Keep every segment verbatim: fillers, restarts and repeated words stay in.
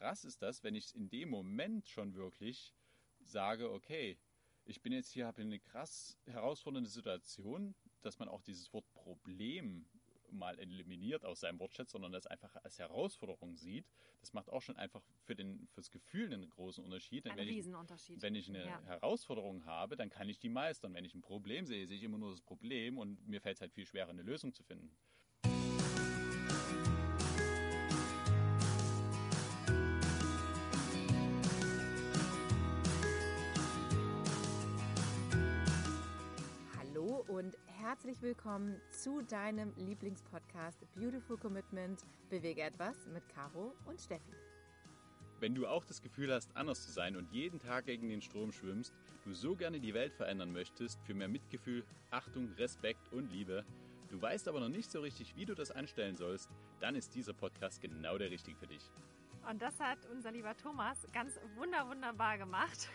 krass ist das, wenn ich in dem Moment schon wirklich sage, okay, ich bin jetzt hier, habe eine krass herausfordernde Situation, dass man auch dieses Wort Problem mal eliminiert aus seinem Wortschatz, sondern das einfach als Herausforderung sieht. Das macht auch schon einfach für den, fürs Gefühl einen großen Unterschied. Ein wenn Riesenunterschied. Ich, wenn ich eine ja. Herausforderung habe, dann kann ich die meistern. Wenn ich ein Problem sehe, sehe ich immer nur das Problem und mir fällt es halt viel schwerer, eine Lösung zu finden. Hallo und herzlich willkommen zu deinem Lieblingspodcast Beautiful Commitment – Bewege etwas mit Caro und Steffi. Wenn du auch das Gefühl hast, anders zu sein und jeden Tag gegen den Strom schwimmst, du so gerne die Welt verändern möchtest für mehr Mitgefühl, Achtung, Respekt und Liebe, du weißt aber noch nicht so richtig, wie du das anstellen sollst, dann ist dieser Podcast genau der richtige für dich. Und das hat unser lieber Thomas ganz wunder wunderbar gemacht.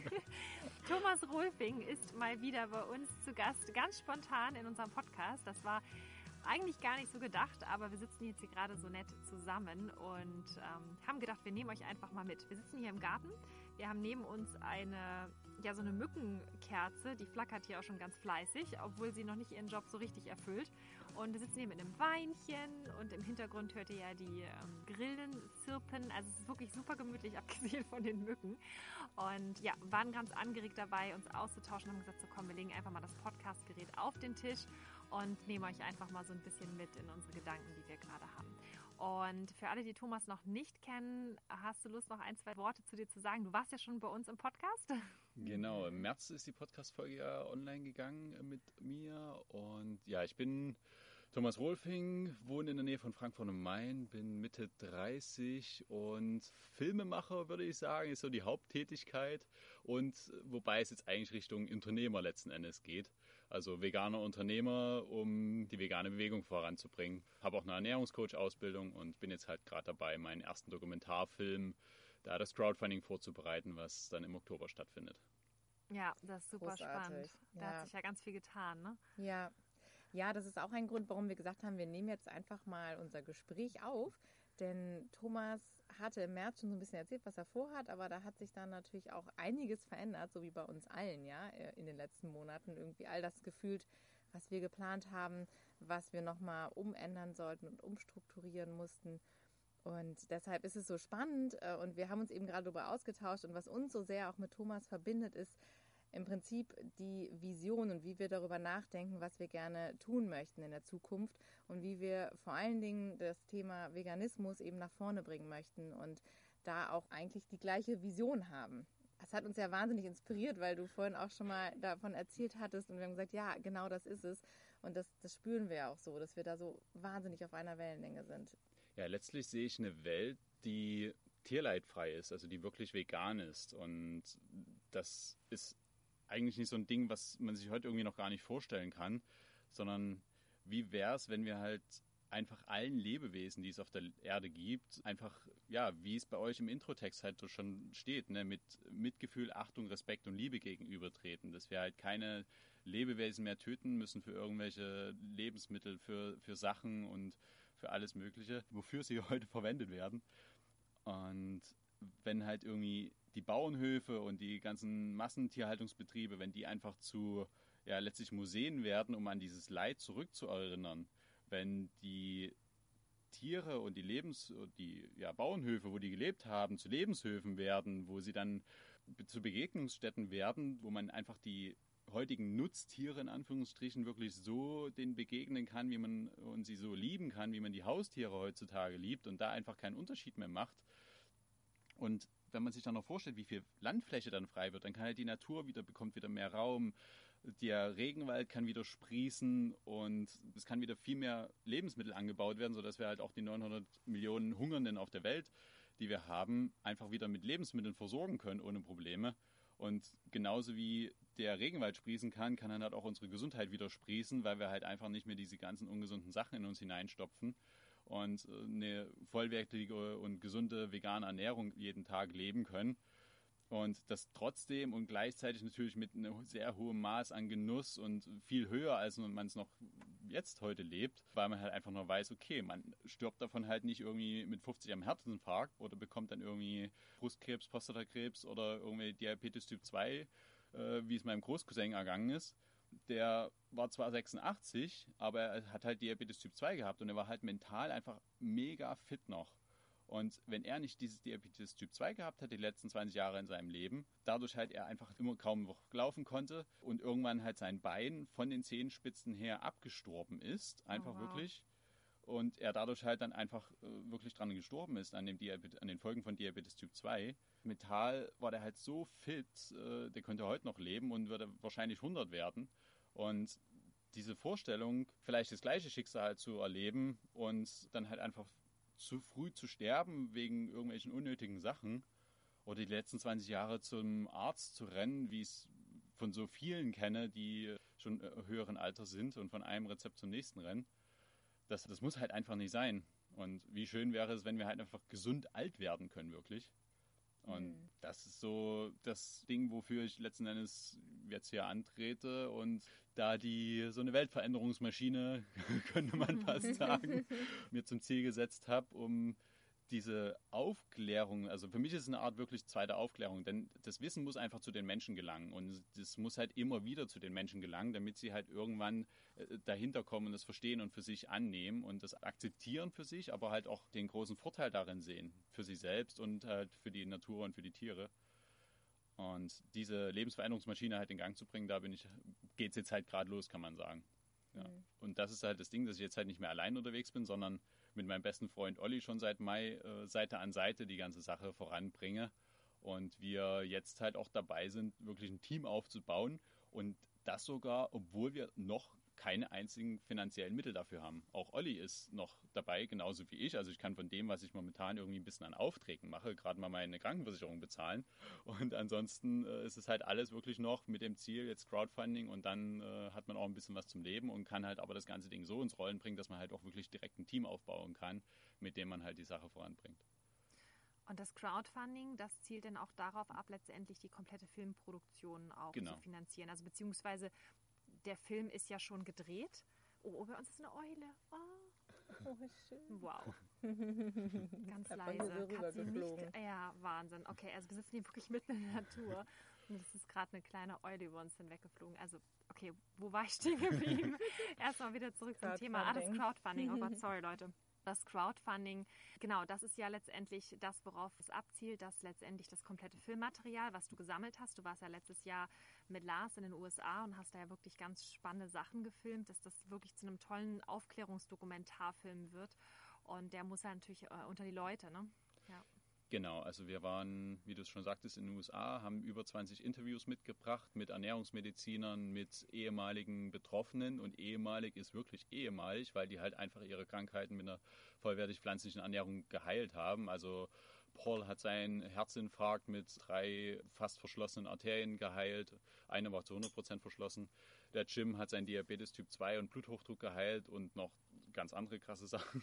Thomas Rolfing ist mal wieder bei uns zu Gast, ganz spontan in unserem Podcast. Das war eigentlich gar nicht so gedacht, aber wir sitzen jetzt hier gerade so nett zusammen und ähm, haben gedacht, wir nehmen euch einfach mal mit. Wir sitzen hier im Garten, wir haben neben uns eine, ja, so eine Mückenkerze, die flackert hier auch schon ganz fleißig, obwohl sie noch nicht ihren Job so richtig erfüllt. Und wir sitzen hier mit einem Weinchen und im Hintergrund hört ihr ja die ähm, Grillen zirpen. Also es ist wirklich super gemütlich, abgesehen von den Mücken. Und ja, waren ganz angeregt dabei, uns auszutauschen und haben gesagt, so komm, wir legen einfach mal das Podcastgerät auf den Tisch und nehmen euch einfach mal so ein bisschen mit in unsere Gedanken, die wir gerade haben. Und für alle, die Thomas noch nicht kennen, hast du Lust, noch ein, zwei Worte zu dir zu sagen? Du warst ja schon bei uns im Podcast. Genau, im März ist die Podcast-Folge ja online gegangen mit mir. Und ja, ich bin Thomas Rolfing, wohne in der Nähe von Frankfurt am Main, bin Mitte dreißig und Filmemacher, würde ich sagen, ist so die Haupttätigkeit. Und wobei es jetzt eigentlich Richtung Unternehmer letzten Endes geht. Also veganer Unternehmer, um die vegane Bewegung voranzubringen. Habe auch eine Ernährungscoach-Ausbildung und bin jetzt halt gerade dabei, meinen ersten Dokumentarfilm, da das Crowdfunding vorzubereiten, was dann im Oktober stattfindet. Ja, das ist super Großartig. spannend. Da Ja. hat sich ja ganz viel getan, ne? Ja. ja, das ist auch ein Grund, warum wir gesagt haben, wir nehmen jetzt einfach mal unser Gespräch auf. Denn Thomas hatte im März schon so ein bisschen erzählt, was er vorhat, aber da hat sich dann natürlich auch einiges verändert, so wie bei uns allen, ja, in den letzten Monaten. Irgendwie all das gefühlt, was wir geplant haben, was wir nochmal umändern sollten und umstrukturieren mussten. Und deshalb ist es so spannend und wir haben uns eben gerade darüber ausgetauscht und was uns so sehr auch mit Thomas verbindet, ist im Prinzip die Vision und wie wir darüber nachdenken, was wir gerne tun möchten in der Zukunft und wie wir vor allen Dingen das Thema Veganismus eben nach vorne bringen möchten und da auch eigentlich die gleiche Vision haben. Das hat uns ja wahnsinnig inspiriert, weil du vorhin auch schon mal davon erzählt hattest und wir haben gesagt, ja, genau das ist es. Und das, das spüren wir ja auch so, dass wir da so wahnsinnig auf einer Wellenlänge sind. Ja, letztlich sehe ich eine Welt, die tierleidfrei ist, also die wirklich vegan ist. Und das ist eigentlich nicht so ein Ding, was man sich heute irgendwie noch gar nicht vorstellen kann, sondern wie wäre es, wenn wir halt einfach allen Lebewesen, die es auf der Erde gibt, einfach, ja, wie es bei euch im Introtext halt so schon steht, ne, mit Mitgefühl, Achtung, Respekt und Liebe gegenübertreten, dass wir halt keine Lebewesen mehr töten müssen für irgendwelche Lebensmittel, für, für Sachen und für alles Mögliche, wofür sie heute verwendet werden. Und wenn halt irgendwie die Bauernhöfe und die ganzen Massentierhaltungsbetriebe, wenn die einfach zu, ja, letztlich Museen werden, um an dieses Leid zurückzuerinnern, wenn die Tiere und die Lebens, die ja, Bauernhöfe, wo die gelebt haben, zu Lebenshöfen werden, wo sie dann zu Begegnungsstätten werden, wo man einfach die heutigen Nutztiere in Anführungsstrichen wirklich so denen begegnen kann, wie man und sie so lieben kann, wie man die Haustiere heutzutage liebt und da einfach keinen Unterschied mehr macht. Und wenn man sich dann noch vorstellt, wie viel Landfläche dann frei wird, dann kann halt die Natur wieder, bekommt wieder mehr Raum, der Regenwald kann wieder sprießen und es kann wieder viel mehr Lebensmittel angebaut werden, sodass wir halt auch die neunhundert Millionen Hungernden auf der Welt, die wir haben, einfach wieder mit Lebensmitteln versorgen können ohne Probleme. Und genauso wie der Regenwald sprießen kann, kann dann halt auch unsere Gesundheit wieder sprießen, weil wir halt einfach nicht mehr diese ganzen ungesunden Sachen in uns hineinstopfen und eine vollwertige und gesunde vegane Ernährung jeden Tag leben können. Und das trotzdem und gleichzeitig natürlich mit einem sehr hohen Maß an Genuss und viel höher, als man es noch jetzt heute lebt, weil man halt einfach nur weiß, okay, man stirbt davon halt nicht irgendwie mit fünfzig am Herzinfarkt oder bekommt dann irgendwie Brustkrebs, Prostatakrebs oder irgendwie Diabetes Typ zwei, äh, wie es meinem Großcousin ergangen ist. Der war zwar sechsundachtzig, aber er hat halt Diabetes Typ zwei gehabt und er war halt mental einfach mega fit noch. Und wenn er nicht dieses Diabetes Typ zwei gehabt hat, die letzten zwanzig Jahre in seinem Leben, dadurch halt er einfach immer kaum noch laufen konnte und irgendwann halt sein Bein von den Zehenspitzen her abgestorben ist, einfach Oh, wow. wirklich. Und er dadurch halt dann einfach äh, wirklich dran gestorben ist, an, dem Diabet- an den Folgen von Diabetes Typ zwei. Mental war der halt so fit, äh, der könnte heute noch leben und würde wahrscheinlich hundert werden. Und diese Vorstellung, vielleicht das gleiche Schicksal zu erleben und dann halt einfach zu früh zu sterben wegen irgendwelchen unnötigen Sachen oder die letzten zwanzig Jahre zum Arzt zu rennen, wie ich es von so vielen kenne, die schon äh, höheren Alter sind und von einem Rezept zum nächsten rennen. Das, das muss halt einfach nicht sein. Und wie schön wäre es, wenn wir halt einfach gesund alt werden können, wirklich. Und Mhm. das ist so das Ding, wofür ich letzten Endes jetzt hier antrete und da die so eine Weltveränderungsmaschine, könnte man fast sagen, mir zum Ziel gesetzt habe, um diese Aufklärung, also für mich ist es eine Art wirklich zweite Aufklärung, denn das Wissen muss einfach zu den Menschen gelangen und es muss halt immer wieder zu den Menschen gelangen, damit sie halt irgendwann äh, dahinter kommen und das verstehen und für sich annehmen und das akzeptieren für sich, aber halt auch den großen Vorteil darin sehen, für sich selbst und halt für die Natur und für die Tiere. Und diese Lebensveränderungsmaschine halt in Gang zu bringen, da bin ich, geht es jetzt halt gerade los, kann man sagen. Ja. Mhm. Und das ist halt das Ding, dass ich jetzt halt nicht mehr allein unterwegs bin, sondern mit meinem besten Freund Olli schon seit Mai äh, Seite an Seite die ganze Sache voranbringe. Und wir jetzt halt auch dabei sind, wirklich ein Team aufzubauen. Und das sogar, obwohl wir noch keine einzigen finanziellen Mittel dafür haben. Auch Olli ist noch dabei, genauso wie ich. Also ich kann von dem, was ich momentan irgendwie ein bisschen an Aufträgen mache, gerade mal meine Krankenversicherung bezahlen. Und ansonsten äh, ist es halt alles wirklich noch mit dem Ziel, jetzt Crowdfunding und dann äh, hat man auch ein bisschen was zum Leben und kann halt aber das ganze Ding so ins Rollen bringen, dass man halt auch wirklich direkt ein Team aufbauen kann, mit dem man halt die Sache voranbringt. Und das Crowdfunding, das zielt dann auch darauf ab, letztendlich die komplette Filmproduktion auch Genau. zu finanzieren. Also beziehungsweise der Film ist ja schon gedreht. Oh, oh, bei uns ist eine Eule. Oh, Oh, schön. wow. Ganz Einfach nur so leise. Katze rübergeflogen. nicht. Ja, Wahnsinn. Okay, also wir sitzen hier wirklich mitten in der Natur. Und es ist gerade eine kleine Eule über uns hinweggeflogen. Also, okay, wo war ich stehen geblieben? Erstmal wieder zurück zum Thema. Ah, das Crowdfunding. Crowdfunding. Oh Gott, sorry, Leute. Das Crowdfunding, genau, das ist ja letztendlich das, worauf es abzielt, dass letztendlich das komplette Filmmaterial, was du gesammelt hast, du warst ja letztes Jahr mit Lars in den U S A und hast da ja wirklich ganz spannende Sachen gefilmt, dass das wirklich zu einem tollen Aufklärungsdokumentarfilm wird und der muss ja natürlich äh, unter die Leute, ne? Ja. Genau, also wir waren, wie du es schon sagtest, in den U S A, haben über zwanzig Interviews mitgebracht mit Ernährungsmedizinern, mit ehemaligen Betroffenen und ehemalig ist wirklich ehemalig, weil die halt einfach ihre Krankheiten mit einer vollwertig pflanzlichen Ernährung geheilt haben. Also Paul hat seinen Herzinfarkt mit drei fast verschlossenen Arterien geheilt, eine war zu hundert Prozent verschlossen. Der Jim hat seinen Diabetes Typ zwei und Bluthochdruck geheilt und noch ganz andere krasse Sachen.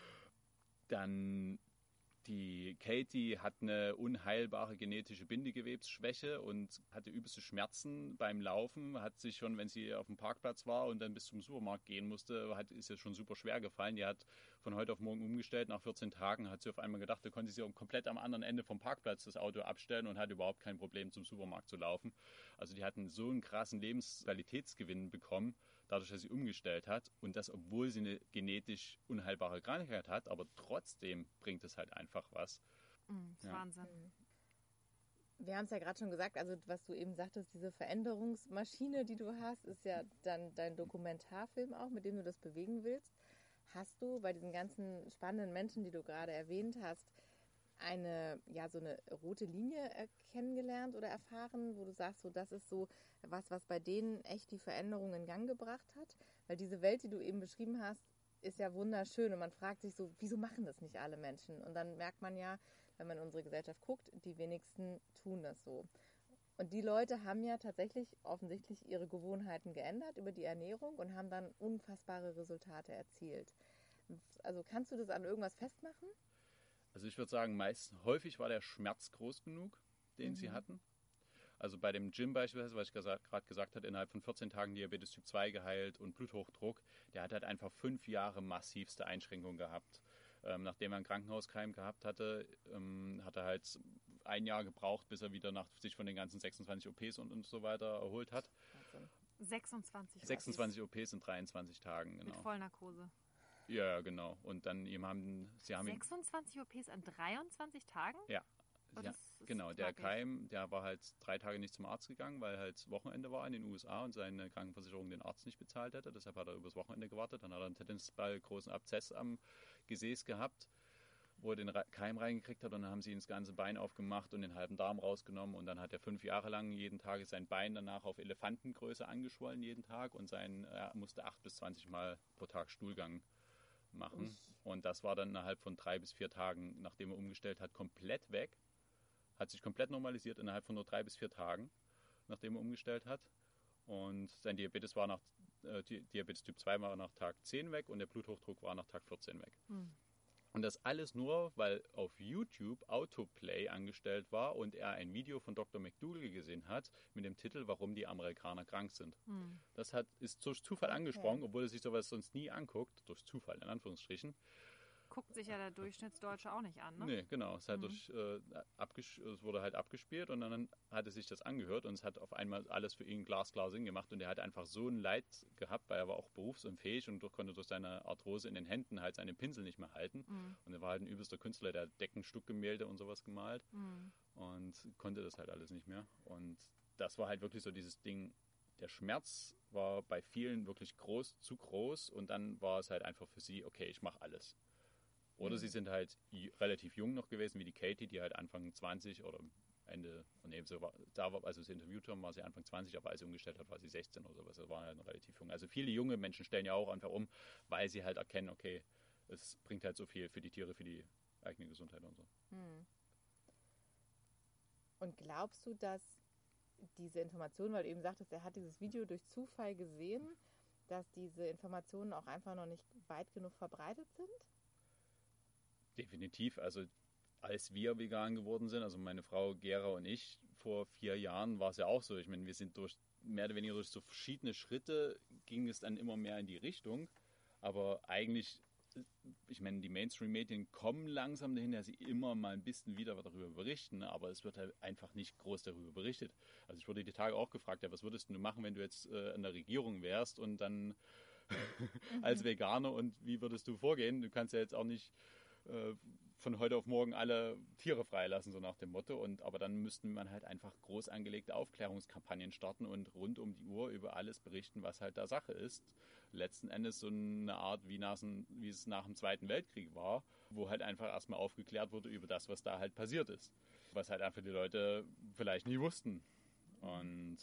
Dann die Katie hat eine unheilbare genetische Bindegewebsschwäche und hatte übelste Schmerzen beim Laufen, hat sich schon, wenn sie auf dem Parkplatz war und dann bis zum Supermarkt gehen musste, hat, ist ihr schon super schwer gefallen. Die hat von heute auf morgen umgestellt. Nach vierzehn Tagen hat sie auf einmal gedacht, da konnte sie komplett am anderen Ende vom Parkplatz das Auto abstellen und hat überhaupt kein Problem, zum Supermarkt zu laufen. Also die hatten so einen krassen Lebensqualitätsgewinn bekommen, dadurch, dass sie umgestellt hat und das, obwohl sie eine genetisch unheilbare Krankheit hat, aber trotzdem bringt es halt einfach was. Mm, das ist Ja. Wahnsinn. Wir haben es ja gerade schon gesagt, also was du eben sagtest, diese Veränderungsmaschine, die du hast, ist ja dann dein Dokumentarfilm auch, mit dem du das bewegen willst. Hast du bei diesen ganzen spannenden Menschen, die du gerade erwähnt hast, eine, ja, so eine rote Linie äh, kennengelernt oder erfahren, wo du sagst, so das ist so was, was bei denen echt die Veränderung in Gang gebracht hat? Weil diese Welt, die du eben beschrieben hast, ist ja wunderschön und man fragt sich so, wieso machen das nicht alle Menschen? Und dann merkt man ja, wenn man in unsere Gesellschaft guckt, die wenigsten tun das so. Und die Leute haben ja tatsächlich offensichtlich ihre Gewohnheiten geändert über die Ernährung und haben dann unfassbare Resultate erzielt. Also kannst du das an irgendwas festmachen? Also ich würde sagen, meist, häufig war der Schmerz groß genug, den Mhm. sie hatten. Also bei dem Jim beispielsweise, was ich gerade gesagt habe, innerhalb von vierzehn Tagen Diabetes Typ zwei geheilt und Bluthochdruck, der hat halt einfach fünf Jahre massivste Einschränkungen gehabt. Ähm, nachdem er einen Krankenhauskeim gehabt hatte, ähm, hat er halt ein Jahr gebraucht, bis er wieder nach, sich von den ganzen sechsundzwanzig O Ps und, und so weiter erholt hat. sechsundzwanzig sechsundzwanzig O Ps in dreiundzwanzig Tagen, genau. Mit Vollnarkose. Ja, genau. Und dann ihm haben, sie haben sechsundzwanzig O Ps an dreiundzwanzig Tagen? Ja. Oh, ja genau, der Keim, der war halt drei Tage nicht zum Arzt gegangen, weil halt Wochenende war in den U S A und seine Krankenversicherung den Arzt nicht bezahlt hätte. Deshalb hat er übers Wochenende gewartet. Dann hat er einen Tennisball großen Abszess am Gesäß gehabt, wo er den Keim reingekriegt hat, und dann haben sie ihm das ganze Bein aufgemacht und den halben Darm rausgenommen, und dann hat er fünf Jahre lang jeden Tag sein Bein danach auf Elefantengröße angeschwollen jeden Tag, und sein, er musste acht bis zwanzig Mal pro Tag Stuhlgang machen. Uff. Und das war dann innerhalb von drei bis vier Tagen, nachdem er umgestellt hat, komplett weg. Hat sich komplett normalisiert innerhalb von nur drei bis vier Tagen, nachdem er umgestellt hat. Und sein Diabetes war nach äh, Diabetes Typ zwei war nach Tag zehn weg, und der Bluthochdruck war nach Tag vierzehn weg. Hm. Und das alles nur, weil auf YouTube Autoplay angestellt war und er ein Video von Doktor McDougall gesehen hat mit dem Titel "Warum die Amerikaner krank sind". Hm. Das hat, ist durch Zufall okay. angesprochen, obwohl er sich sowas sonst nie anguckt, durch Zufall in Anführungsstrichen. Guckt sich ja der Durchschnittsdeutsche auch nicht an, ne? Nee, genau. Es, hat mhm. durch, äh, abges- es wurde halt abgespielt, und dann hat er sich das angehört, und es hat auf einmal alles für ihn glasklar Sinn gemacht, und er hat einfach so ein Leid gehabt, weil er war auch berufsunfähig und durch, konnte durch seine Arthrose in den Händen halt seinen Pinsel nicht mehr halten. Mhm. Und er war halt ein übelster Künstler, der hat Deckenstuckgemälde und sowas gemalt mhm. und konnte das halt alles nicht mehr. Und das war halt wirklich so dieses Ding, der Schmerz war bei vielen wirklich groß, zu groß, und dann war es halt einfach für sie, okay, ich mache alles. Oder mhm. sie sind halt relativ jung noch gewesen, wie die Katie, die halt Anfang zwanzig oder Ende, nee, so war, da war, als wir sie interviewt haben, war sie Anfang zwanzig, aber als sie umgestellt hat, war sie sechzehn oder sowas. Das war halt noch relativ jung. Also viele junge Menschen stellen ja auch einfach um, weil sie halt erkennen, okay, es bringt halt so viel für die Tiere, für die eigene Gesundheit und so. Mhm. Und glaubst du, dass diese Information, weil du eben sagtest, er hat dieses Video durch Zufall gesehen, dass diese Informationen auch einfach noch nicht weit genug verbreitet sind? Definitiv. Also als wir vegan geworden sind, also meine Frau Gera und ich, vor vier Jahren war es ja auch so. Ich meine, wir sind durch mehr oder weniger durch so verschiedene Schritte, ging es dann immer mehr in die Richtung. Aber eigentlich, ich meine, die Mainstream-Medien kommen langsam dahin, dass sie immer mal ein bisschen wieder darüber berichten, aber es wird halt einfach nicht groß darüber berichtet. Also ich wurde die Tage auch gefragt, ja, was würdest du machen, wenn du jetzt äh, in der Regierung wärst und dann als Veganer, und wie würdest du vorgehen? Du kannst ja jetzt auch nicht von heute auf morgen alle Tiere freilassen, so nach dem Motto. Und, aber dann müssten man halt einfach groß angelegte Aufklärungskampagnen starten und rund um die Uhr über alles berichten, was halt da Sache ist. Letzten Endes so eine Art, wie, nach, wie es nach dem Zweiten Weltkrieg war, wo halt einfach erstmal aufgeklärt wurde über das, was da halt passiert ist. Was halt einfach die Leute vielleicht nie wussten. Und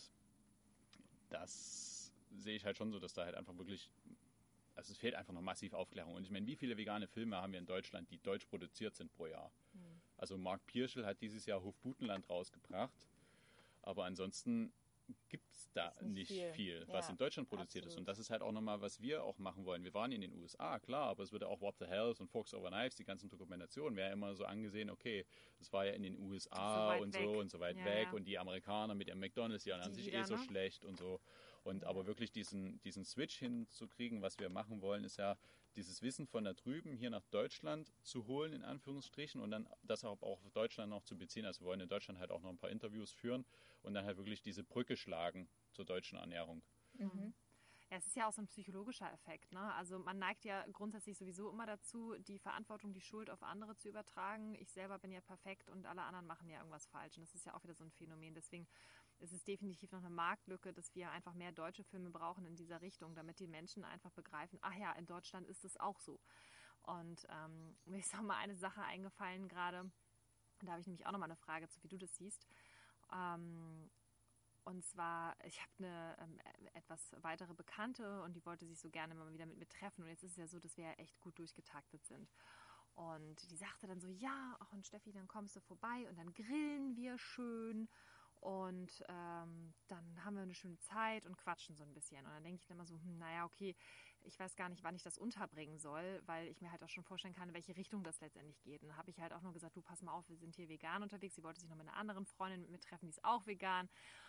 das sehe ich halt schon so, dass da halt einfach wirklich... Also es fehlt einfach noch massiv Aufklärung. Und ich meine, wie viele vegane Filme haben wir in Deutschland, die deutsch produziert sind pro Jahr? Mhm. Also Marc Pirschl hat dieses Jahr Hofbutenland rausgebracht. Aber ansonsten gibt es da nicht, nicht viel, viel was ja, in Deutschland produziert absolut. ist. Und das ist halt auch nochmal, was wir auch machen wollen. Wir waren in den U S A, klar, aber es wird auch What the Hells und Forks Over Knives, die ganzen Dokumentationen, wäre immer so angesehen, okay, das war ja in den U S A so und weg. so und so weit ja, weg. Ja. Und die Amerikaner mit ihrem McDonald's, die waren sich eh so schlecht und so. Und aber wirklich diesen, diesen Switch hinzukriegen, was wir machen wollen, ist ja dieses Wissen von da drüben hier nach Deutschland zu holen, in Anführungsstrichen, und dann das auch auf Deutschland noch zu beziehen. Also wir wollen in Deutschland halt auch noch ein paar Interviews führen und dann halt wirklich diese Brücke schlagen zur deutschen Ernährung. Mhm. Ja, es ist ja auch so ein psychologischer Effekt, ne? Also man neigt ja grundsätzlich sowieso immer dazu, die Verantwortung, die Schuld auf andere zu übertragen. Ich selber bin ja perfekt und alle anderen machen ja irgendwas falsch. Und das ist ja auch wieder so ein Phänomen. Deswegen ist es definitiv noch eine Marktlücke, dass wir einfach mehr deutsche Filme brauchen in dieser Richtung, damit die Menschen einfach begreifen, ach ja, in Deutschland ist es auch so. Und ähm, mir ist auch mal eine Sache eingefallen gerade, da habe ich nämlich auch noch mal eine Frage zu, wie du das siehst. Ähm, Und zwar, ich habe eine ähm, etwas weitere Bekannte und die wollte sich so gerne mal wieder mit mir treffen. Und jetzt ist es ja so, dass wir ja echt gut durchgetaktet sind. Und die sagte dann so, ja, ach und Steffi, dann kommst du vorbei und dann grillen wir schön. Und ähm, dann haben wir eine schöne Zeit und quatschen so ein bisschen. Und dann denke ich dann immer so, hm, naja, okay, ich weiß gar nicht, wann ich das unterbringen soll, weil ich mir halt auch schon vorstellen kann, in welche Richtung das letztendlich geht. Und dann habe ich halt auch nur gesagt, du, pass mal auf, wir sind hier vegan unterwegs. Sie wollte sich noch mit einer anderen Freundin mit mir treffen, die ist auch vegan.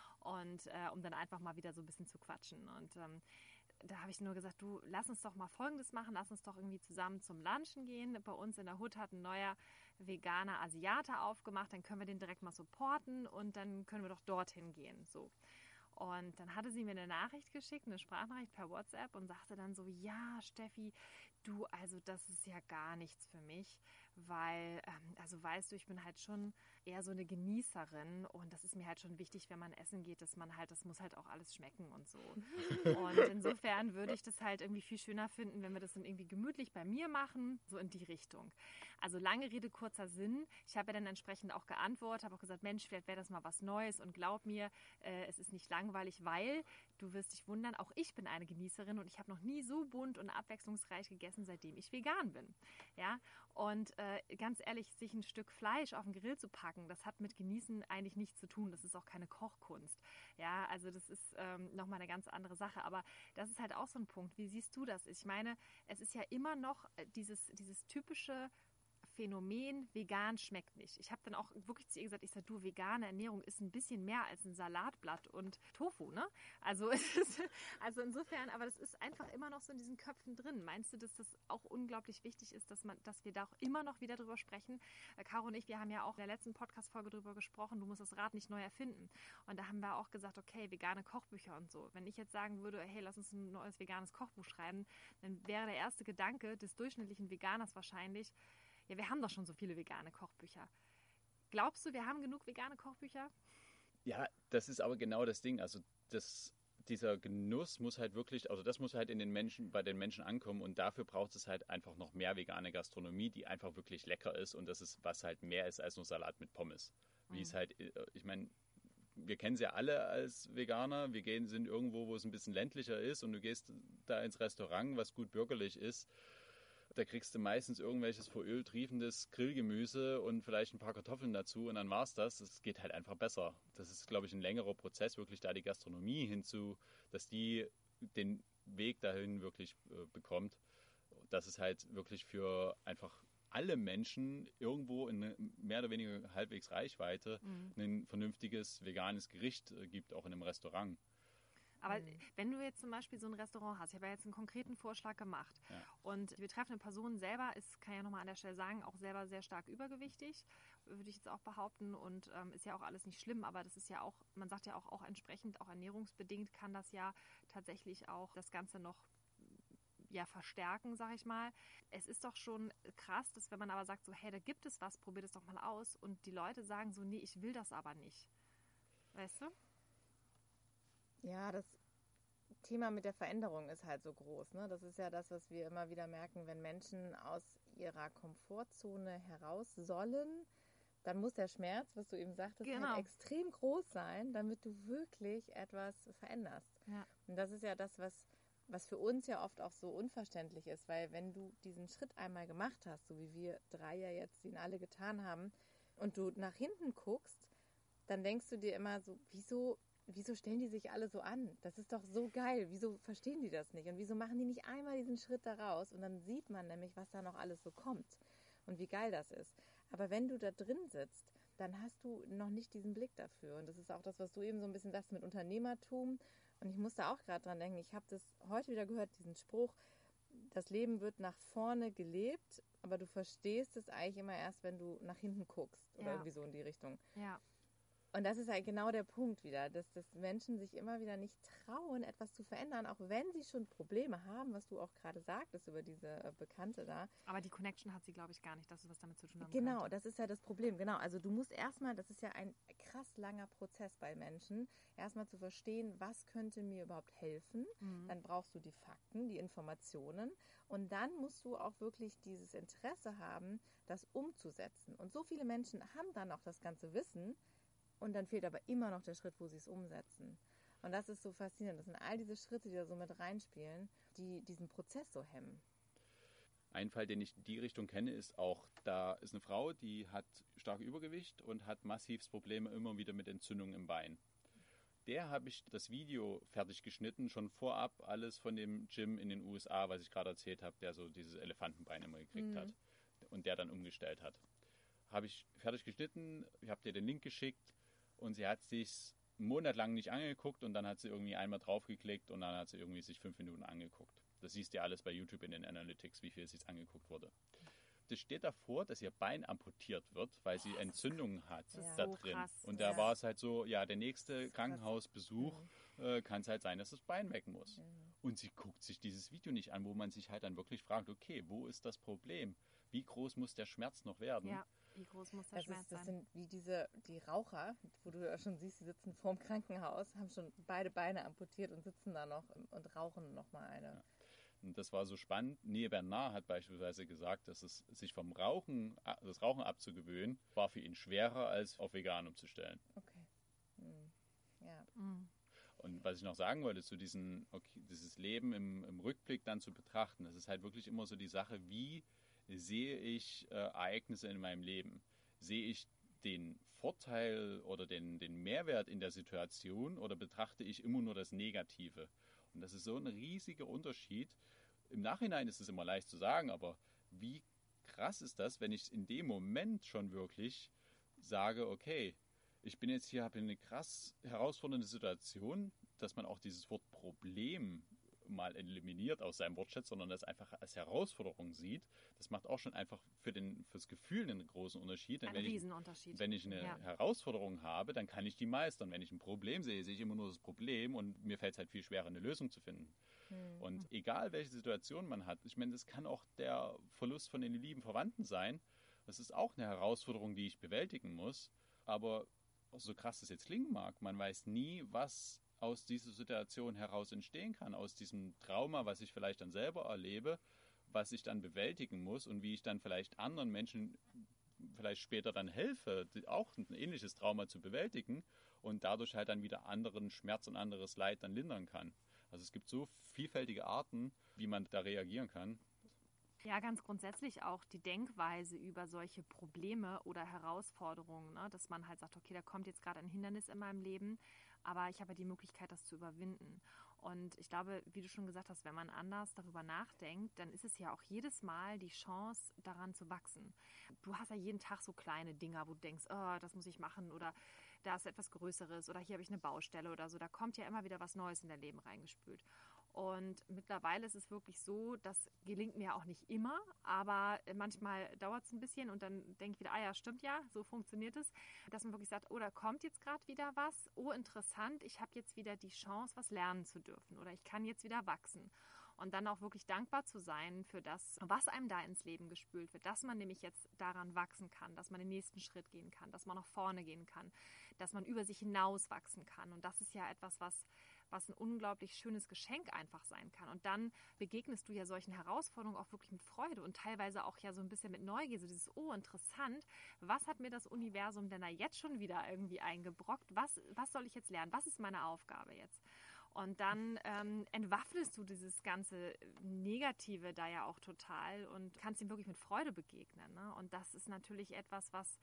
Und äh, um dann einfach mal wieder so ein bisschen zu quatschen. Und ähm, da habe ich nur gesagt, du, lass uns doch mal Folgendes machen, lass uns doch irgendwie zusammen zum Lunchen gehen. Bei uns in der Hut hat ein neuer veganer Asiate aufgemacht, dann können wir den direkt mal supporten und dann können wir doch dorthin gehen. So. Und dann hatte sie mir eine Nachricht geschickt, eine Sprachnachricht per WhatsApp und sagte dann so, ja, Steffi, du, also das ist ja gar nichts für mich, weil, ähm, also weißt du, ich bin halt schon eher so eine Genießerin und das ist mir halt schon wichtig, wenn man essen geht, dass man halt, das muss halt auch alles schmecken und so. Und insofern würde ich das halt irgendwie viel schöner finden, wenn wir das dann irgendwie gemütlich bei mir machen, so in die Richtung. Also lange Rede, kurzer Sinn. Ich habe ja dann entsprechend auch geantwortet, habe auch gesagt, Mensch, vielleicht wäre das mal was Neues und glaub mir, äh, es ist nicht langweilig, weil, du wirst dich wundern, auch ich bin eine Genießerin und ich habe noch nie so bunt und abwechslungsreich gegessen, seitdem ich vegan bin. Ja, und äh, ganz ehrlich, sich ein Stück Fleisch auf den Grill zu packen, das hat mit Genießen eigentlich nichts zu tun. Das ist auch keine Kochkunst. Ja, also das ist ähm, nochmal eine ganz andere Sache. Aber das ist halt auch so ein Punkt. Wie siehst du das? Ich meine, es ist ja immer noch dieses, dieses typische Phänomen, vegan schmeckt nicht. Ich habe dann auch wirklich zu ihr gesagt, ich sage, du, vegane Ernährung ist ein bisschen mehr als ein Salatblatt und Tofu, ne? Also, es ist, also insofern, aber das ist einfach immer noch so in diesen Köpfen drin. Meinst du, dass das auch unglaublich wichtig ist, dass man, dass wir da auch immer noch wieder drüber sprechen? Äh, Caro und ich, wir haben ja auch in der letzten Podcast-Folge drüber gesprochen, du musst das Rad nicht neu erfinden. Und da haben wir auch gesagt, okay, vegane Kochbücher und so. Wenn ich jetzt sagen würde, hey, lass uns ein neues veganes Kochbuch schreiben, dann wäre der erste Gedanke des durchschnittlichen Veganers wahrscheinlich, ja, wir haben doch schon so viele vegane Kochbücher. Glaubst du, wir haben genug vegane Kochbücher? Ja, das ist aber genau das Ding. Also das, dieser Genuss muss halt wirklich, also das muss halt in den Menschen, bei den Menschen ankommen und dafür braucht es halt einfach noch mehr vegane Gastronomie, die einfach wirklich lecker ist und das ist, was halt mehr ist als nur Salat mit Pommes. Wie mhm. es halt, ich meine, wir kennen es ja alle als Veganer, wir gehen, sind irgendwo, wo es ein bisschen ländlicher ist und du gehst da ins Restaurant, was gut bürgerlich ist. Da kriegst du meistens irgendwelches vor Öl triefendes Grillgemüse und vielleicht ein paar Kartoffeln dazu und dann war's das. Es geht halt einfach besser. Das ist, glaube ich, ein längerer Prozess, wirklich da die Gastronomie hinzu, dass die den Weg dahin wirklich äh, bekommt. Dass es halt wirklich für einfach alle Menschen irgendwo in mehr oder weniger halbwegs Reichweite mhm. ein vernünftiges veganes Gericht äh, gibt, auch in einem Restaurant. Aber mhm. wenn du jetzt zum Beispiel so ein Restaurant hast, ich habe ja jetzt einen konkreten Vorschlag gemacht ja. und die betreffende Person selber ist, kann ich ja nochmal an der Stelle sagen, auch selber sehr stark übergewichtig, würde ich jetzt auch behaupten und ähm, ist ja auch alles nicht schlimm, aber das ist ja auch, man sagt ja auch, auch entsprechend, auch ernährungsbedingt kann das ja tatsächlich auch das Ganze noch ja, verstärken, sag ich mal. Es ist doch schon krass, dass wenn man aber sagt so, hey, da gibt es was, probier das doch mal aus und die Leute sagen so, nee, ich will das aber nicht. Weißt du? Ja, das Thema mit der Veränderung ist halt so groß. Ne? Das ist ja das, was wir immer wieder merken, wenn Menschen aus ihrer Komfortzone heraus sollen, dann muss der Schmerz, was du eben sagtest, genau. halt extrem groß sein, damit du wirklich etwas veränderst. Ja. Und das ist ja das, was, was für uns ja oft auch so unverständlich ist, weil wenn du diesen Schritt einmal gemacht hast, so wie wir drei ja jetzt ihn alle getan haben, und du nach hinten guckst, dann denkst du dir immer so, wieso Wieso stellen die sich alle so an? Das ist doch so geil. Wieso verstehen die das nicht? Und wieso machen die nicht einmal diesen Schritt da raus? Und dann sieht man nämlich, was da noch alles so kommt und wie geil das ist. Aber wenn du da drin sitzt, dann hast du noch nicht diesen Blick dafür. Und das ist auch das, was du eben so ein bisschen sagst mit Unternehmertum. Und ich musste auch gerade dran denken, ich habe das heute wieder gehört, diesen Spruch, das Leben wird nach vorne gelebt, aber du verstehst es eigentlich immer erst, wenn du nach hinten guckst. Oder ja. irgendwie so in die Richtung. Ja. Und das ist halt genau der Punkt wieder, dass, dass Menschen sich immer wieder nicht trauen, etwas zu verändern, auch wenn sie schon Probleme haben, was du auch gerade sagtest über diese äh, Bekannte da. Aber die Connection hat sie, glaube ich, gar nicht, dass es was damit zu tun hat. Genau, könnte. Das ist ja das Problem. Genau, also du musst erstmal, das ist ja ein krass langer Prozess bei Menschen, erstmal zu verstehen, was könnte mir überhaupt helfen. Mhm. Dann brauchst du die Fakten, die Informationen und dann musst du auch wirklich dieses Interesse haben, das umzusetzen. Und so viele Menschen haben dann auch das ganze Wissen, und dann fehlt aber immer noch der Schritt, wo sie es umsetzen. Und das ist so faszinierend. Das sind all diese Schritte, die da so mit reinspielen, die diesen Prozess so hemmen. Ein Fall, den ich in die Richtung kenne, ist auch, da ist eine Frau, die hat starke Übergewicht und hat massivst Probleme immer wieder mit Entzündungen im Bein. der habe ich das Video fertig geschnitten, schon vorab alles von dem Jim in den U S A, was ich gerade erzählt habe, der so dieses Elefantenbein immer gekriegt Mhm. hat und der dann umgestellt hat. Habe ich fertig geschnitten, ich habe dir den Link geschickt und sie hat sich einen Monat lang nicht angeguckt und dann hat sie irgendwie einmal draufgeklickt und dann hat sie irgendwie sich fünf Minuten angeguckt. Das siehst du ja alles bei YouTube in den Analytics, wie viel sich angeguckt wurde. Das steht davor, dass ihr Bein amputiert wird, weil sie Entzündungen hat Ja. da So drin. krass. Und da Ja. war es halt so, ja, der nächste krass. Krankenhausbesuch äh, kann es halt sein, dass das Bein weg muss. Mhm. Und sie guckt sich dieses Video nicht an, wo man sich halt dann wirklich fragt, okay, wo ist das Problem? Wie groß muss der Schmerz noch werden? Ja, wie groß muss der Das, Schmerz ist, das sein? sind wie diese, die Raucher, wo du ja schon siehst, die sitzen vorm Krankenhaus, haben schon beide Beine amputiert und sitzen da noch und rauchen nochmal eine. Ja. Und das war so spannend. Neil Bernard hat beispielsweise gesagt, dass es sich vom Rauchen, das Rauchen abzugewöhnen, war für ihn schwerer, als auf vegan umzustellen. Okay. Hm. Ja. Mhm. Und was ich noch sagen wollte, zu diesem, okay, dieses Leben im, im Rückblick dann zu betrachten, das ist halt wirklich immer so die Sache, wie sehe ich äh, Ereignisse in meinem Leben? Sehe ich den Vorteil oder den, den Mehrwert in der Situation oder betrachte ich immer nur das Negative? Und das ist so ein riesiger Unterschied. Im Nachhinein ist es immer leicht zu sagen, aber wie krass ist das, wenn ich in dem Moment schon wirklich sage, okay, ich bin jetzt hier, habe eine krass herausfordernde Situation, dass man auch dieses Wort Problem mal eliminiert aus seinem Wortschatz, sondern das einfach als Herausforderung sieht. Das macht auch schon einfach für den, fürs Gefühl einen großen Unterschied. Denn Ein wenn ich, Riesenunterschied. wenn ich eine Ja. Herausforderung habe, dann kann ich die meistern. Wenn ich ein Problem sehe, sehe ich immer nur das Problem und mir fällt es halt viel schwerer, eine Lösung zu finden. Hm. Und egal, welche Situation man hat, ich meine, das kann auch der Verlust von den lieben Verwandten sein. Das ist auch eine Herausforderung, die ich bewältigen muss. Aber so krass das jetzt klingen mag, man weiß nie, was aus dieser Situation heraus entstehen kann, aus diesem Trauma, was ich vielleicht dann selber erlebe, was ich dann bewältigen muss und wie ich dann vielleicht anderen Menschen vielleicht später dann helfe, auch ein ähnliches Trauma zu bewältigen und dadurch halt dann wieder anderen Schmerz und anderes Leid dann lindern kann. Also es gibt so vielfältige Arten, wie man da reagieren kann. Ja, ganz grundsätzlich auch die Denkweise über solche Probleme oder Herausforderungen, ne? Dass man halt sagt, okay, da kommt jetzt gerade ein Hindernis in meinem Leben, aber ich habe ja die Möglichkeit, das zu überwinden. Und ich glaube, wie du schon gesagt hast, wenn man anders darüber nachdenkt, dann ist es ja auch jedes Mal die Chance, daran zu wachsen. Du hast ja jeden Tag so kleine Dinger, wo du denkst, oh, das muss ich machen oder da ist etwas Größeres oder hier habe ich eine Baustelle oder so. Da kommt ja immer wieder was Neues in dein Leben reingespült. Und mittlerweile ist es wirklich so, das gelingt mir auch nicht immer, aber manchmal dauert es ein bisschen und dann denke ich wieder, ah ja, stimmt ja, so funktioniert es, dass man wirklich sagt, oh, da kommt jetzt gerade wieder was, oh, interessant, ich habe jetzt wieder die Chance, was lernen zu dürfen oder ich kann jetzt wieder wachsen. Und dann auch wirklich dankbar zu sein für das, was einem da ins Leben gespült wird, dass man nämlich jetzt daran wachsen kann, dass man den nächsten Schritt gehen kann, dass man nach vorne gehen kann, dass man über sich hinaus wachsen kann. Und das ist ja etwas, was was ein unglaublich schönes Geschenk einfach sein kann. Und dann begegnest du ja solchen Herausforderungen auch wirklich mit Freude und teilweise auch ja so ein bisschen mit Neugier, so dieses, oh, interessant, was hat mir das Universum denn da jetzt schon wieder irgendwie eingebrockt? Was, was soll ich jetzt lernen? Was ist meine Aufgabe jetzt? Und dann ähm, entwaffnest du dieses ganze Negative da ja auch total und kannst ihm wirklich mit Freude begegnen. Ne? Und das ist natürlich etwas, was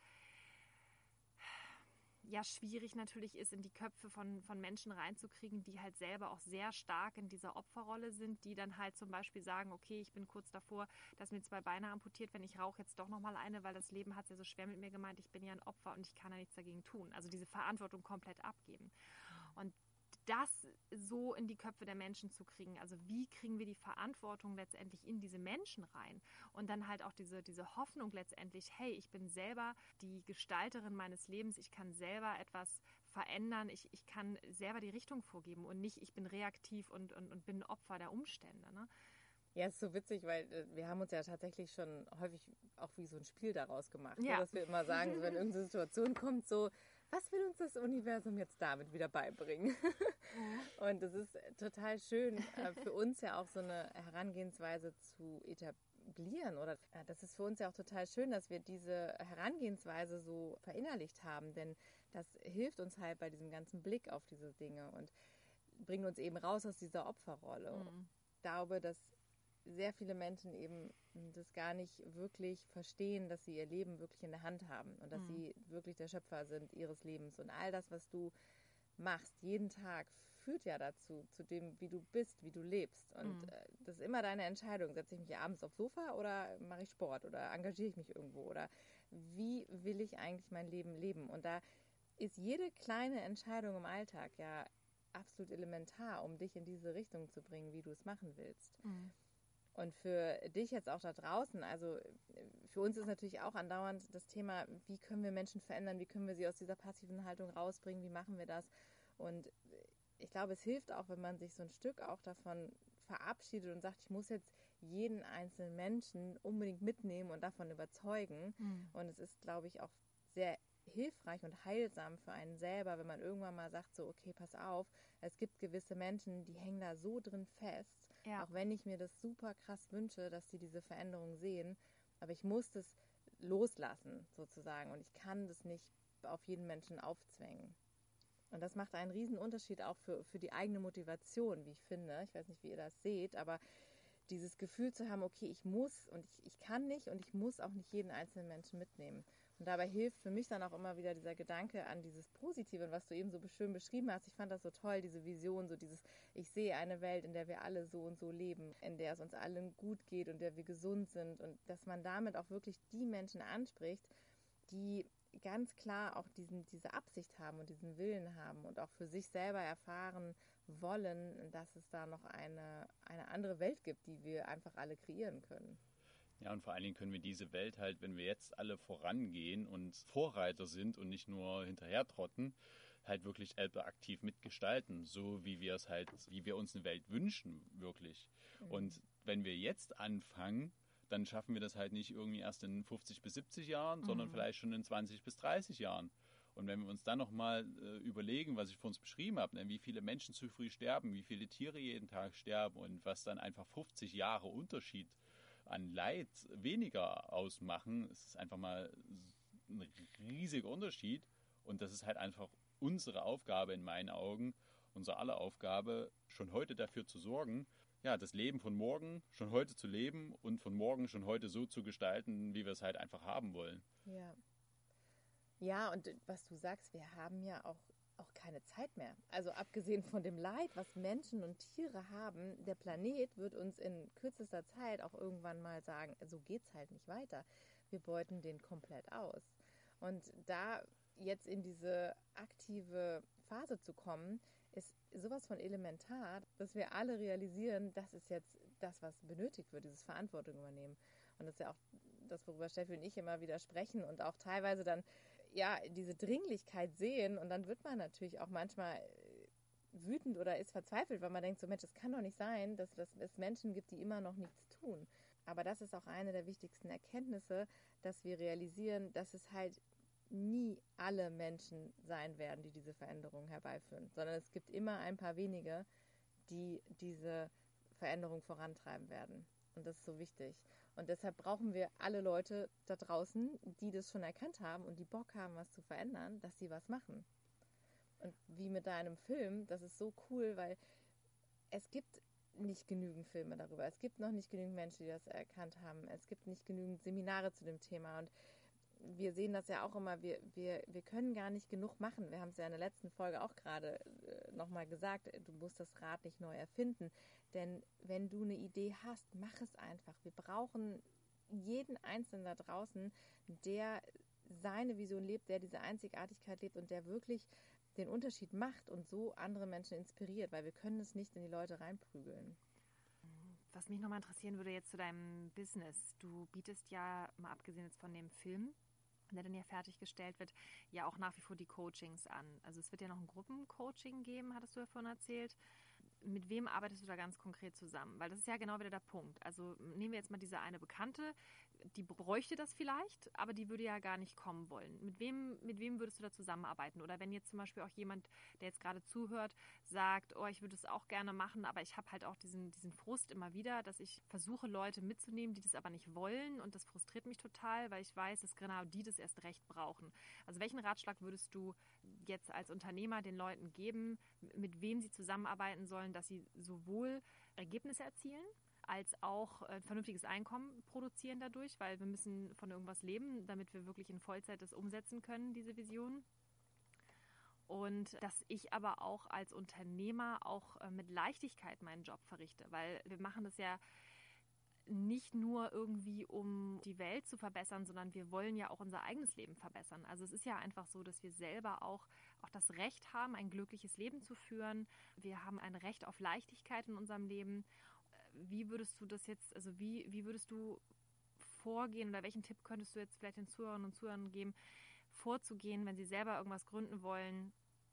ja schwierig natürlich ist, in die Köpfe von, von Menschen reinzukriegen, die halt selber auch sehr stark in dieser Opferrolle sind, die dann halt zum Beispiel sagen, okay, ich bin kurz davor, dass mir zwei Beine amputiert, wenn ich rauche jetzt doch nochmal eine, weil das Leben hat es ja so schwer mit mir gemeint, ich bin ja ein Opfer und ich kann ja nichts dagegen tun. Also diese Verantwortung komplett abgeben. Und das so in die Köpfe der Menschen zu kriegen, also wie kriegen wir die Verantwortung letztendlich in diese Menschen rein und dann halt auch diese, diese Hoffnung letztendlich, hey, ich bin selber die Gestalterin meines Lebens, ich kann selber etwas verändern, ich, ich kann selber die Richtung vorgeben und nicht, ich bin reaktiv und, und, und bin Opfer der Umstände, ne? Ja, es ist so witzig, weil äh, wir haben uns ja tatsächlich schon häufig auch wie so ein Spiel daraus gemacht, Ja. so, dass wir immer sagen, so, wenn irgendeine Situation kommt, so, was will uns das Universum jetzt damit wieder beibringen? Und es ist total schön, äh, für uns ja auch so eine Herangehensweise zu etablieren. Oder äh, das ist für uns ja auch total schön, dass wir diese Herangehensweise so verinnerlicht haben, denn das hilft uns halt bei diesem ganzen Blick auf diese Dinge und bringt uns eben raus aus dieser Opferrolle. Mhm. Ich glaube, dass sehr viele Menschen eben das gar nicht wirklich verstehen, dass sie ihr Leben wirklich in der Hand haben und dass Mhm. sie wirklich der Schöpfer sind ihres Lebens. Und all das, was du machst, jeden Tag, führt ja dazu, zu dem, wie du bist, wie du lebst. Und Mhm. äh, das ist immer deine Entscheidung. Setze ich mich abends aufs Sofa oder mache ich Sport oder engagiere ich mich irgendwo? Oder wie will ich eigentlich mein Leben leben? Und da ist jede kleine Entscheidung im Alltag ja absolut elementar, um dich in diese Richtung zu bringen, wie du es machen willst. Mhm. Und für dich jetzt auch da draußen, also für uns ist natürlich auch andauernd das Thema, wie können wir Menschen verändern, wie können wir sie aus dieser passiven Haltung rausbringen, wie machen wir das? Und ich glaube, es hilft auch, wenn man sich so ein Stück auch davon verabschiedet und sagt, ich muss jetzt jeden einzelnen Menschen unbedingt mitnehmen und davon überzeugen. Mhm. Und es ist, glaube ich, auch sehr hilfreich und heilsam für einen selber, wenn man irgendwann mal sagt, so, okay, pass auf, es gibt gewisse Menschen, die hängen da so drin fest, Ja. auch wenn ich mir das super krass wünsche, dass sie diese Veränderung sehen, aber ich muss das loslassen, sozusagen, und ich kann das nicht auf jeden Menschen aufzwängen. Und das macht einen riesen Unterschied auch für, für die eigene Motivation, wie ich finde. Ich weiß nicht, wie ihr das seht, aber dieses Gefühl zu haben, okay, ich muss und ich, ich kann nicht und ich muss auch nicht jeden einzelnen Menschen mitnehmen. Und dabei hilft für mich dann auch immer wieder dieser Gedanke an dieses Positive, was du eben so schön beschrieben hast. Ich fand das so toll, diese Vision, so dieses, ich sehe eine Welt, in der wir alle so und so leben, in der es uns allen gut geht und in der wir gesund sind und dass man damit auch wirklich die Menschen anspricht, die ganz klar auch diesen, diese Absicht haben und diesen Willen haben und auch für sich selber erfahren wollen, dass es da noch eine, eine andere Welt gibt, die wir einfach alle kreieren können. Ja, und vor allen Dingen können wir diese Welt halt, wenn wir jetzt alle vorangehen und Vorreiter sind und nicht nur hinterher trotten, halt wirklich selber aktiv mitgestalten, so wie wir es halt, wie wir uns eine Welt wünschen, wirklich. Mhm. Und wenn wir jetzt anfangen, dann schaffen wir das halt nicht irgendwie erst in fünfzig bis siebzig Jahren, sondern Mhm. vielleicht schon in zwanzig bis dreißig Jahren. Und wenn wir uns dann nochmal äh, überlegen, was ich vor uns beschrieben habe, ne, wie viele Menschen zu früh sterben, wie viele Tiere jeden Tag sterben und was dann einfach fünfzig Jahre Unterschied an Leid weniger ausmachen, es ist einfach mal ein riesiger Unterschied. Und das ist halt einfach unsere Aufgabe in meinen Augen, unsere aller Aufgabe, schon heute dafür zu sorgen, ja, das Leben von morgen schon heute zu leben und von morgen schon heute so zu gestalten, wie wir es halt einfach haben wollen. Ja. Ja, und was du sagst, wir haben ja auch, auch keine Zeit mehr. Also abgesehen von dem Leid, was Menschen und Tiere haben, der Planet wird uns in kürzester Zeit auch irgendwann mal sagen, so geht's halt nicht weiter. Wir beuten den komplett aus. Und da jetzt in diese aktive Phase zu kommen, ist sowas von elementar, dass wir alle realisieren, das ist jetzt das, was benötigt wird, dieses Verantwortung übernehmen. Und das ist ja auch das, worüber Steffi und ich immer wieder sprechen und auch teilweise dann ja diese Dringlichkeit sehen. Und dann wird man natürlich auch manchmal wütend oder ist verzweifelt, weil man denkt so, Mensch, es kann doch nicht sein, dass, dass es Menschen gibt, die immer noch nichts tun. Aber das ist auch eine der wichtigsten Erkenntnisse, dass wir realisieren, dass es halt nie alle Menschen sein werden, die diese Veränderung herbeiführen, sondern es gibt immer ein paar wenige, die diese Veränderung vorantreiben werden. Und das ist so wichtig. Und deshalb brauchen wir alle Leute da draußen, die das schon erkannt haben und die Bock haben, was zu verändern, dass sie was machen. Und wie mit deinem Film, das ist so cool, weil es gibt nicht genügend Filme darüber. Es gibt noch nicht genügend Menschen, die das erkannt haben. Es gibt nicht genügend Seminare zu dem Thema. Und wir sehen das ja auch immer, wir, wir, wir können gar nicht genug machen. Wir haben es ja in der letzten Folge auch gerade äh, nochmal gesagt, du musst das Rad nicht neu erfinden. Denn wenn du eine Idee hast, mach es einfach. Wir brauchen jeden Einzelnen da draußen, der seine Vision lebt, der diese Einzigartigkeit lebt und der wirklich den Unterschied macht und so andere Menschen inspiriert, weil wir können es nicht in die Leute reinprügeln. Was mich nochmal interessieren würde jetzt zu deinem Business. Du bietest ja, mal abgesehen jetzt von dem Film, der dann ja fertiggestellt wird, ja auch nach wie vor die Coachings an. Also es wird ja noch ein Gruppencoaching geben, hattest du ja vorhin erzählt. Mit wem arbeitest du da ganz konkret zusammen? Weil das ist ja genau wieder der Punkt. Also nehmen wir jetzt mal diese eine Bekannte, die bräuchte das vielleicht, aber die würde ja gar nicht kommen wollen. Mit wem, mit wem würdest du da zusammenarbeiten? Oder wenn jetzt zum Beispiel auch jemand, der jetzt gerade zuhört, sagt, oh, ich würde es auch gerne machen, aber ich habe halt auch diesen, diesen Frust immer wieder, dass ich versuche, Leute mitzunehmen, die das aber nicht wollen und das frustriert mich total, weil ich weiß, dass genau die das erst recht brauchen. Also welchen Ratschlag würdest du jetzt als Unternehmer den Leuten geben, mit wem sie zusammenarbeiten sollen, dass sie sowohl Ergebnisse erzielen, als auch ein vernünftiges Einkommen produzieren dadurch, weil wir müssen von irgendwas leben, damit wir wirklich in Vollzeit das umsetzen können, diese Vision. und dass ich aber auch als Unternehmer auch äh, mit Leichtigkeit meinen Job verrichte, weil wir machen das ja nicht nur irgendwie, um die Welt zu verbessern, sondern wir wollen ja auch unser eigenes Leben verbessern. Also es ist ja einfach so, dass wir selber auch, auch das Recht haben, ein glückliches Leben zu führen. Wir haben ein Recht auf Leichtigkeit in unserem Leben. Wie würdest du das jetzt, also wie, wie würdest du vorgehen oder welchen Tipp könntest du jetzt vielleicht den Zuhörern und Zuhörern geben, vorzugehen, wenn sie selber irgendwas gründen wollen?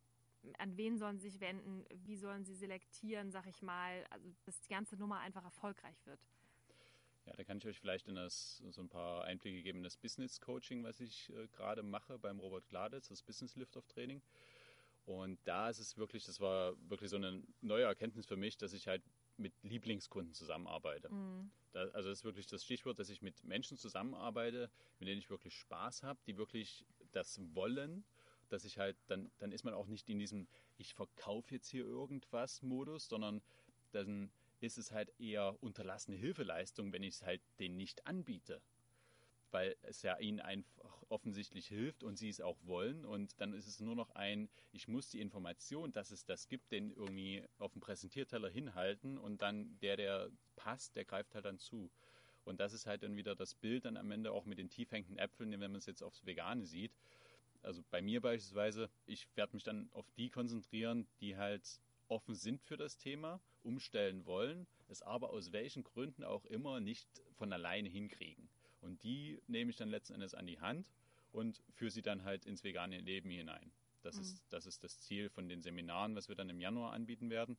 An wen sollen sie sich wenden? Wie sollen sie selektieren, sag ich mal, also dass die ganze Nummer einfach erfolgreich wird? Ja, da kann ich euch vielleicht in das, so ein paar Einblicke geben in das Business Coaching, was ich äh, gerade mache beim Robert Gladitz, das Business Lift-Off Training. Und da ist es wirklich, das war wirklich so eine neue Erkenntnis für mich, dass ich halt mit Lieblingskunden zusammenarbeite. Mhm. Da, also das ist wirklich das Stichwort, dass ich mit Menschen zusammenarbeite, mit denen ich wirklich Spaß habe, die wirklich das wollen, dass ich halt, dann, dann ist man auch nicht in diesem, ich verkaufe jetzt hier irgendwas Modus, sondern dann ist es halt eher unterlassene Hilfeleistung, wenn ich es halt denen nicht anbiete. Weil es ja ihnen einfach offensichtlich hilft und sie es auch wollen. Und dann ist es nur noch ein, ich muss die Information, dass es das gibt, den irgendwie auf dem Präsentierteller hinhalten und dann der, der passt, der greift halt dann zu. Und das ist halt dann wieder das Bild dann am Ende auch mit den tief hängenden Äpfeln, wenn man es jetzt aufs Vegane sieht. Also bei mir beispielsweise, ich werde mich dann auf die konzentrieren, die halt offen sind für das Thema, umstellen wollen, es aber aus welchen Gründen auch immer nicht von alleine hinkriegen. Und die nehme ich dann letzten Endes an die Hand und führe sie dann halt ins vegane Leben hinein. Das, mhm. ist, das ist das Ziel von den Seminaren, was wir dann im Januar anbieten werden.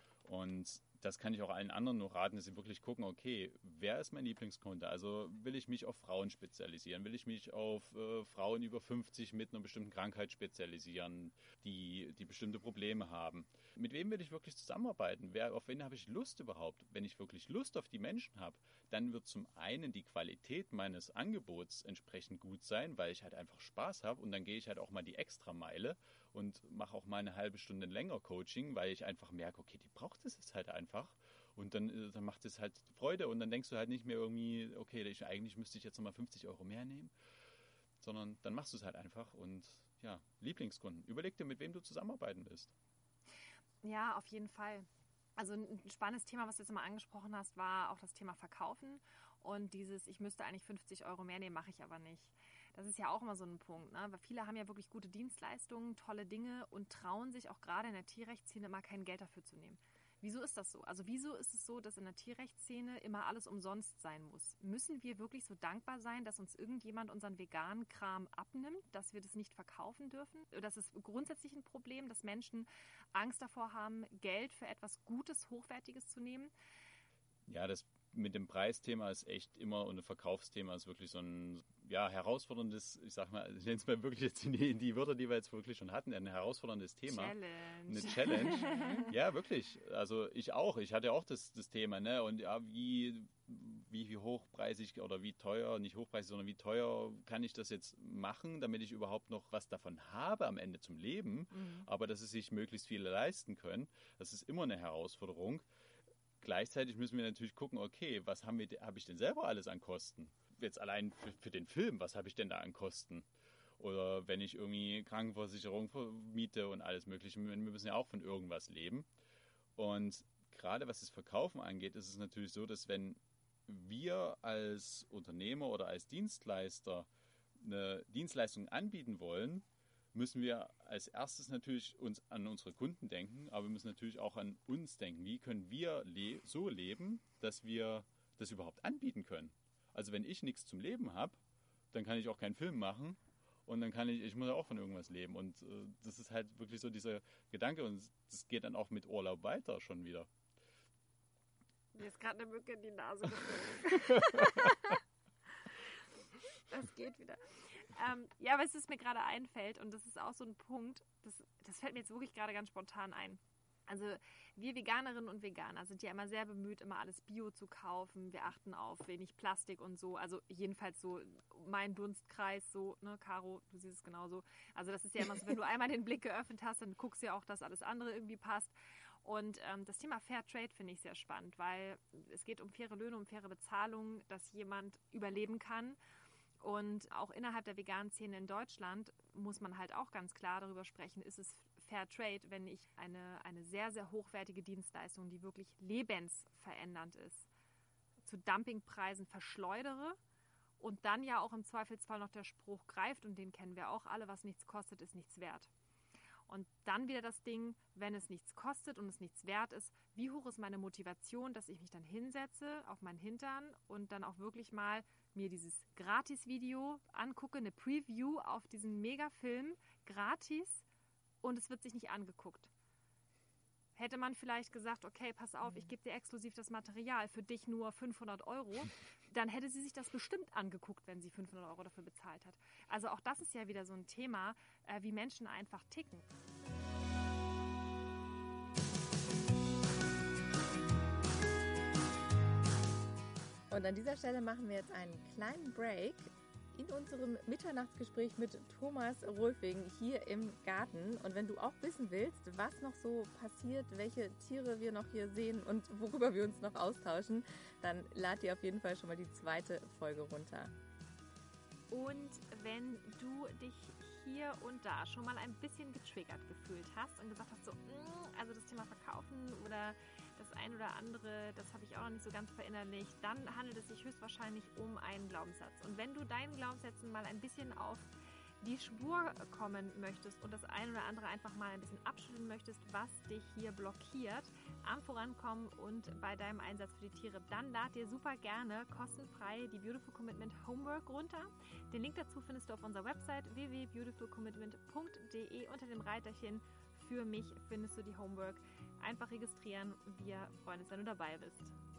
Und das kann ich auch allen anderen nur raten, dass sie wirklich gucken, okay, wer ist mein Lieblingskunde? Also will ich mich auf Frauen spezialisieren? Will ich mich auf äh, Frauen über fünfzig mit einer bestimmten Krankheit spezialisieren, die, die bestimmte Probleme haben? Mit wem will ich wirklich zusammenarbeiten? Wer, auf wen habe ich Lust überhaupt? Wenn ich wirklich Lust auf die Menschen habe, dann wird zum einen die Qualität meines Angebots entsprechend gut sein, weil ich halt einfach Spaß habe und dann gehe ich halt auch mal die Extrameile und mache auch mal eine halbe Stunde länger Coaching, weil ich einfach merke, okay, die braucht es jetzt halt einfach und dann, dann macht es halt Freude und dann denkst du halt nicht mehr irgendwie, okay, ich, eigentlich müsste ich jetzt nochmal fünfzig Euro mehr nehmen, sondern dann machst du es halt einfach und ja, Lieblingskunden. Überleg dir, mit wem du zusammenarbeiten willst. Ja, auf jeden Fall. Also ein spannendes Thema, was du jetzt mal angesprochen hast, war auch das Thema Verkaufen und dieses, ich müsste eigentlich fünfzig Euro mehr nehmen, mache ich aber nicht. Das ist ja auch immer so ein Punkt, ne? Weil viele haben ja wirklich gute Dienstleistungen, tolle Dinge und trauen sich auch gerade in der Tierrechtsszene immer kein Geld dafür zu nehmen. Wieso ist das so? Also wieso ist es so, dass in der Tierrechtsszene immer alles umsonst sein muss? Müssen wir wirklich so dankbar sein, dass uns irgendjemand unseren veganen Kram abnimmt, dass wir das nicht verkaufen dürfen? Das ist grundsätzlich ein Problem, dass Menschen Angst davor haben, Geld für etwas Gutes, Hochwertiges zu nehmen. Ja, das mit dem Preisthema ist echt immer und ein Verkaufsthema ist wirklich so ein ja, herausforderndes, ich sag mal, ich nenne es mal wirklich jetzt in die, in die Wörter, die wir jetzt wirklich schon hatten, ein herausforderndes Thema. Challenge. Eine Challenge. Ja, wirklich. Also ich auch. Ich hatte auch das, das Thema, ne? Und ja, wie, wie, wie hochpreisig oder wie teuer, nicht hochpreisig, sondern wie teuer kann ich das jetzt machen, damit ich überhaupt noch was davon habe am Ende zum Leben, mhm. aber dass es sich möglichst viele leisten können. Das ist immer eine Herausforderung. Gleichzeitig müssen wir natürlich gucken, okay, was haben wir, habe ich denn selber alles an Kosten? Jetzt allein für, für den Film, was habe ich denn da an Kosten? Oder wenn ich irgendwie Krankenversicherung miete und alles Mögliche, wir müssen ja auch von irgendwas leben. Und gerade was das Verkaufen angeht, ist es natürlich so, dass wenn wir als Unternehmer oder als Dienstleister eine Dienstleistung anbieten wollen, müssen wir als erstes natürlich uns an unsere Kunden denken, aber wir müssen natürlich auch an uns denken. Wie können wir le- so leben, dass wir das überhaupt anbieten können? Also wenn ich nichts zum Leben habe, dann kann ich auch keinen Film machen und dann kann ich, ich muss ja auch von irgendwas leben und äh, das ist halt wirklich so dieser Gedanke und das geht dann auch mit Urlaub weiter schon wieder. Mir ist gerade eine Mücke in die Nase geflogen. Das geht wieder. Ähm, ja, was es mir gerade einfällt, und das ist auch so ein Punkt, das, das fällt mir jetzt wirklich gerade ganz spontan ein. Also wir Veganerinnen und Veganer sind ja immer sehr bemüht, immer alles Bio zu kaufen. Wir achten auf wenig Plastik und so. Also jedenfalls so mein Dunstkreis, so, ne, Caro, du siehst es genauso. Also das ist ja immer so, wenn du einmal den Blick geöffnet hast, dann guckst du ja auch, dass alles andere irgendwie passt. Und ähm, das Thema Fair Trade finde ich sehr spannend, weil es geht um faire Löhne, um faire Bezahlung, dass jemand überleben kann. Und auch innerhalb der veganen Szene in Deutschland muss man halt auch ganz klar darüber sprechen, ist es Fair Trade, wenn ich eine, eine sehr, sehr hochwertige Dienstleistung, die wirklich lebensverändernd ist, zu Dumpingpreisen verschleudere und dann ja auch im Zweifelsfall noch der Spruch greift, und den kennen wir auch alle, was nichts kostet, ist nichts wert. Und dann wieder das Ding, wenn es nichts kostet und es nichts wert ist, wie hoch ist meine Motivation, dass ich mich dann hinsetze auf meinen Hintern und dann auch wirklich mal mir dieses Gratis-Video angucke, eine Preview auf diesen Megafilm, gratis, und es wird sich nicht angeguckt. Hätte man vielleicht gesagt, okay, pass auf, ich gebe dir exklusiv das Material, für dich nur fünfhundert Euro, dann hätte sie sich das bestimmt angeguckt, wenn sie fünfhundert Euro dafür bezahlt hat. Also auch das ist ja wieder so ein Thema, äh, wie Menschen einfach ticken. Und an dieser Stelle machen wir jetzt einen kleinen Break in unserem Mitternachtsgespräch mit Thomas Rolfing hier im Garten. Und wenn du auch wissen willst, was noch so passiert, welche Tiere wir noch hier sehen und worüber wir uns noch austauschen, dann lad dir auf jeden Fall schon mal die zweite Folge runter. Und wenn du dich hier und da schon mal ein bisschen getriggert gefühlt hast und gesagt hast, so, also das Thema Verkaufen oder das ein oder andere, das habe ich auch noch nicht so ganz verinnerlicht, dann handelt es sich höchstwahrscheinlich um einen Glaubenssatz. Und wenn du deinen Glaubenssätzen mal ein bisschen auf die Spur kommen möchtest und das ein oder andere einfach mal ein bisschen abschütteln möchtest, was dich hier blockiert am Vorankommen und bei deinem Einsatz für die Tiere, dann lad dir super gerne kostenfrei die Beautiful Commitment Homework runter. Den Link dazu findest du auf unserer Website w w w punkt beautiful commitment punkt d e. Unter dem Reiterchen für mich findest du die Homework. Einfach registrieren. Wir freuen uns, wenn du dabei bist.